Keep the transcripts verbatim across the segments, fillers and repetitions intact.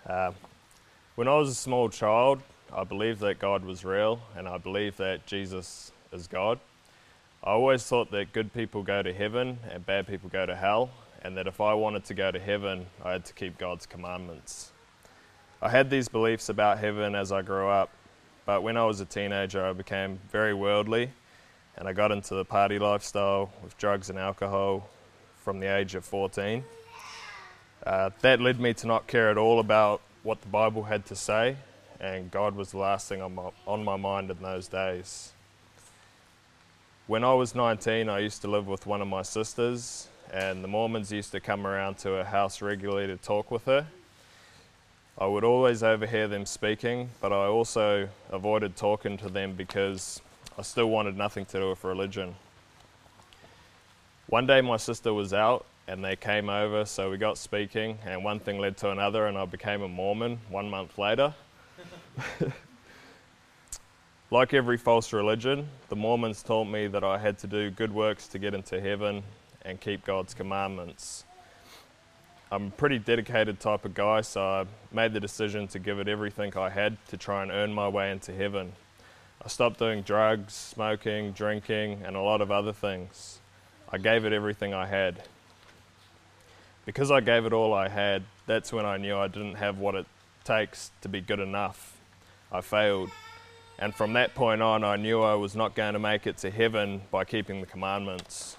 Uh, when I was a small child, I believed that God was real, and I believed that Jesus is God. I always thought that good people go to heaven and bad people go to hell, and that if I wanted to go to heaven, I had to keep God's commandments. I had these beliefs about heaven as I grew up, but when I was a teenager, I became very worldly, and I got into the party lifestyle with drugs and alcohol from the age of fourteen. Uh, that led me to not care at all about what the Bible had to say, and God was the last thing on my, on my mind in those days. When I was nineteen, I used to live with one of my sisters, and the Mormons used to come around to her house regularly to talk with her. I would always overhear them speaking, but I also avoided talking to them because I still wanted nothing to do with religion. One day my sister was out and they came over, so we got speaking, and one thing led to another, and I became a Mormon one month later. Like every false religion, the Mormons taught me that I had to do good works to get into heaven and keep God's commandments. I'm a pretty dedicated type of guy, so I made the decision to give it everything I had to try and earn my way into heaven. I stopped doing drugs, smoking, drinking, and a lot of other things. I gave it everything I had. Because I gave it all I had, that's when I knew I didn't have what it takes to be good enough. I failed. And from that point on, I knew I was not going to make it to heaven by keeping the commandments.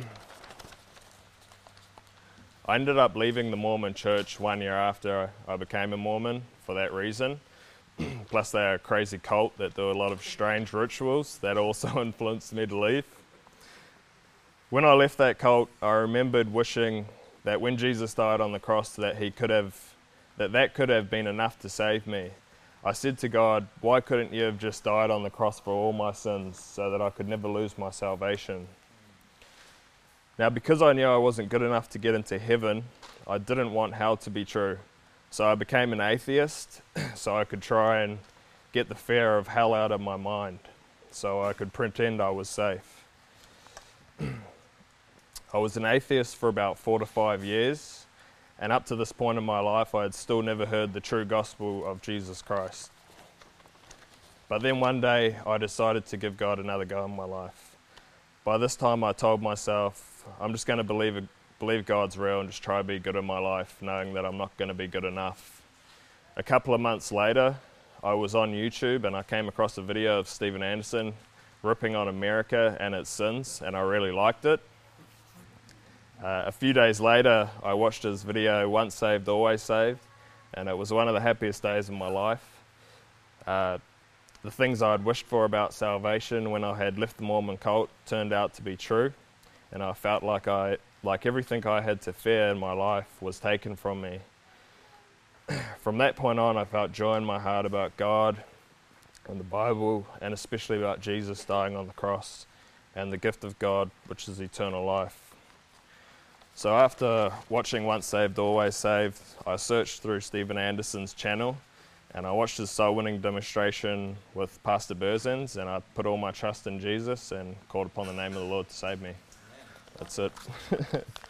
I ended up leaving the Mormon church one year after I became a Mormon for that reason. Plus they're a crazy cult that do a lot of strange rituals that also influenced me to leave. When I left that cult, I remembered wishing that when Jesus died on the cross that he could have, that that could have been enough to save me. I said to God, why couldn't you have just died on the cross for all my sins so that I could never lose my salvation? Now, because I knew I wasn't good enough to get into heaven, I didn't want hell to be true. So I became an atheist so I could try and get the fear of hell out of my mind, so I could pretend I was safe. I was an atheist for about four to five years, and up to this point in my life, I had still never heard the true gospel of Jesus Christ. But then one day, I decided to give God another go in my life. By this time, I told myself, I'm just going to believe believe God's real and just try to be good in my life, knowing that I'm not going to be good enough. A couple of months later, I was on YouTube and I came across a video of Steven Anderson ripping on America and its sins, and I really liked it. Uh, a few days later, I watched his video, Once Saved, Always Saved, and it was one of the happiest days of my life. Uh, the things I had wished for about salvation when I had left the Mormon cult turned out to be true, and I felt like I, like everything I had to fear in my life was taken from me. From that point on, I felt joy in my heart about God and the Bible, and especially about Jesus dying on the cross and the gift of God, which is eternal life. So after watching Once Saved, Always Saved, I searched through Steven Anderson's channel, and I watched his soul-winning demonstration with Pastor Berzins, and I put all my trust in Jesus and called upon the name of the Lord to save me. That's it.